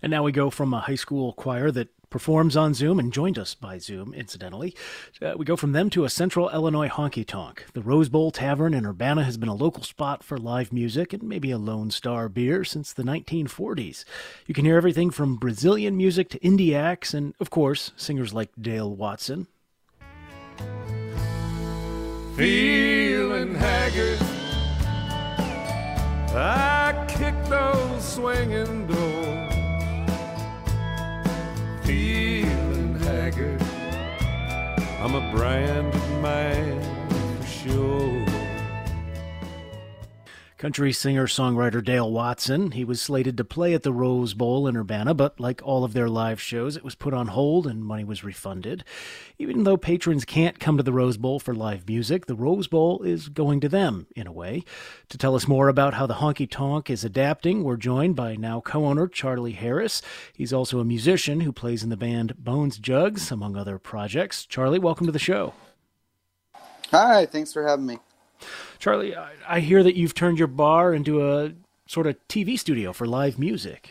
And now we go from a high school choir that performs on Zoom and joined us by Zoom, incidentally. We go from them to a Central Illinois honky tonk. The Rose Bowl Tavern in Urbana has been a local spot for live music and maybe a Lone Star beer since the 1940s. You can hear everything from Brazilian music to indie acts and, of course, singers like Dale Watson. Feeling haggard, I kick those swinging doors. Feeling haggard, I'm a branded man for sure. Country singer-songwriter Dale Watson. He was slated to play at the Rose Bowl in Urbana, but like all of their live shows, it was put on hold and money was refunded. Even though patrons can't come to the Rose Bowl for live music, the Rose Bowl is going to them, in a way. To tell us more about how the honky-tonk is adapting, we're joined by now co-owner Charlie Harris. He's also a musician who plays in the band Bones Jugs, among other projects. Charlie, welcome to the show. Hi, thanks for having me. Charlie, I hear that you've turned your bar into a sort of TV studio for live music.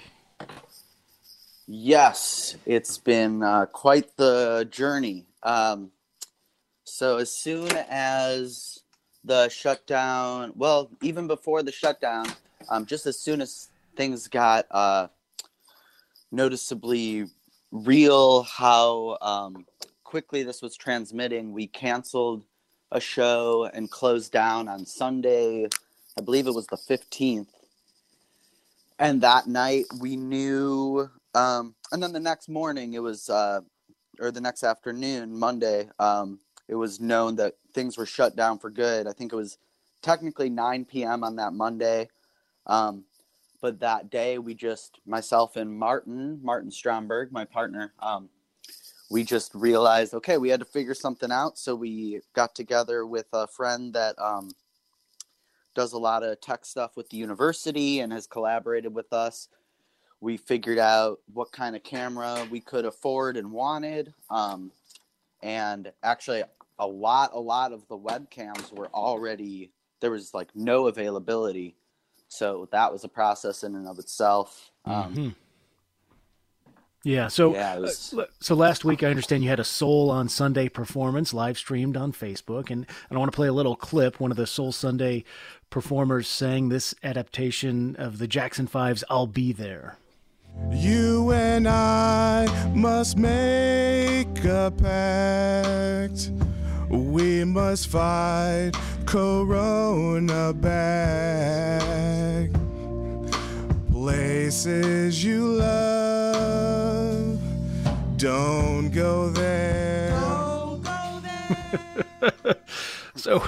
Yes, it's been quite the journey. So as soon as the shutdown, well, even before the shutdown, just as soon as things got noticeably real, how quickly this was transmitting, we canceled a show and closed down on Sunday. I believe it was the 15th. And that night we knew, and then the next morning it was, or the next afternoon, Monday, it was known that things were shut down for good. I think it was technically 9 p.m. on that Monday. But that day we just, myself and Martin Stromberg, my partner, we just realized, okay, we had to figure something out. So we got together with a friend that does a lot of tech stuff with the university and has collaborated with us. We figured out what kind of camera we could afford and wanted. And actually, a lot of the webcams were already, there was like no availability. So that was a process in and of itself. Yeah, so was... last week I understand you had a Soul on Sunday performance live streamed on Facebook, and I want to play a little clip. One of the Soul Sunday performers sang this adaptation of the Jackson 5's I'll Be There. You and I must make a pact. We must fight Corona back. Places you love, don't go there. Don't go there. So,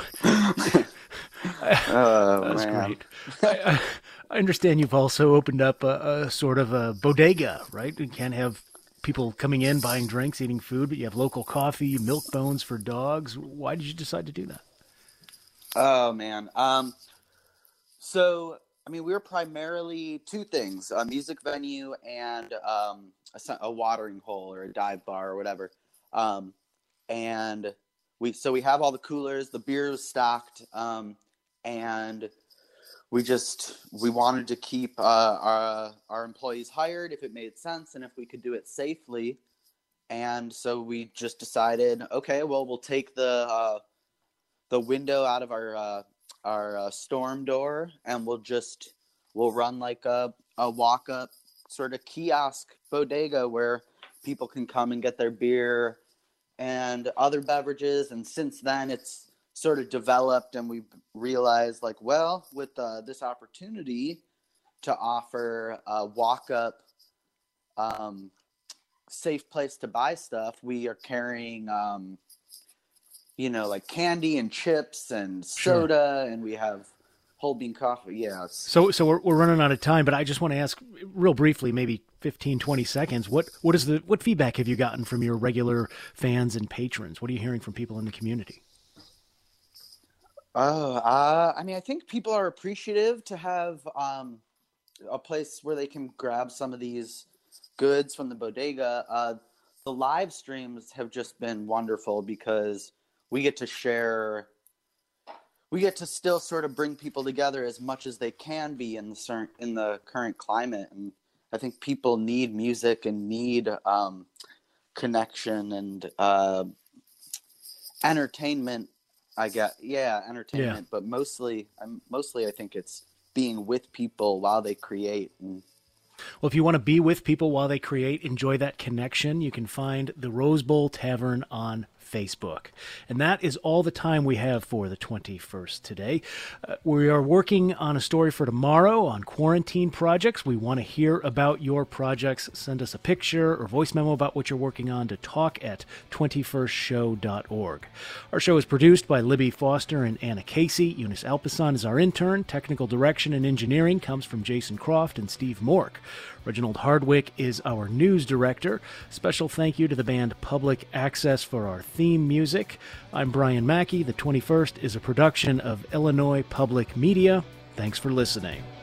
that's man. great. I understand you've also opened up a sort of a bodega, right? You can't have people coming in, buying drinks, eating food, but you have local coffee, milk bones for dogs. Why did you decide to do that? Oh, man. So... I mean, we were primarily two things, a music venue and a watering hole or a dive bar or whatever. And we have all the coolers, the beer was stocked, and we wanted to keep our employees hired if it made sense and if we could do it safely. And so we just decided, okay, well, we'll take the window out of our storm door, and we'll run like a walk-up sort of kiosk bodega where people can come and get their beer and other beverages. And since then it's sort of developed, and we've realized, like, well, with this opportunity to offer a walk-up safe place to buy stuff, we are carrying like candy and chips and soda, and we have whole bean coffee. Yeah. So we're running out of time, but I just want to ask real briefly, maybe 15, 20 seconds. What feedback have you gotten from your regular fans and patrons? What are you hearing from people in the community? I mean, I think people are appreciative to have a place where they can grab some of these goods from the bodega. The live streams have just been wonderful because we get to still sort of bring people together as much as they can be in the current climate. And I think people need music and need connection and entertainment. Entertainment, but mostly I think it's being with people while they create. Well, if you want to be with people while they create, enjoy that connection, you can find the Rose Bowl Tavern on Facebook. And that is all the time we have for the 21st today. We are working on a story for tomorrow on quarantine projects. We want to hear about your projects. Send us a picture or voice memo about what you're working on to talk@21stshow.org. Our show is produced by Libby Foster and Anna Casey. Eunice Alpison is our intern. Technical direction and engineering comes from Jason Croft and Steve Mork. Reginald Hardwick is our news director. Special thank you to the band Public Access for our theme music. I'm Brian Mackey. The 21st is a production of Illinois Public Media. Thanks for listening.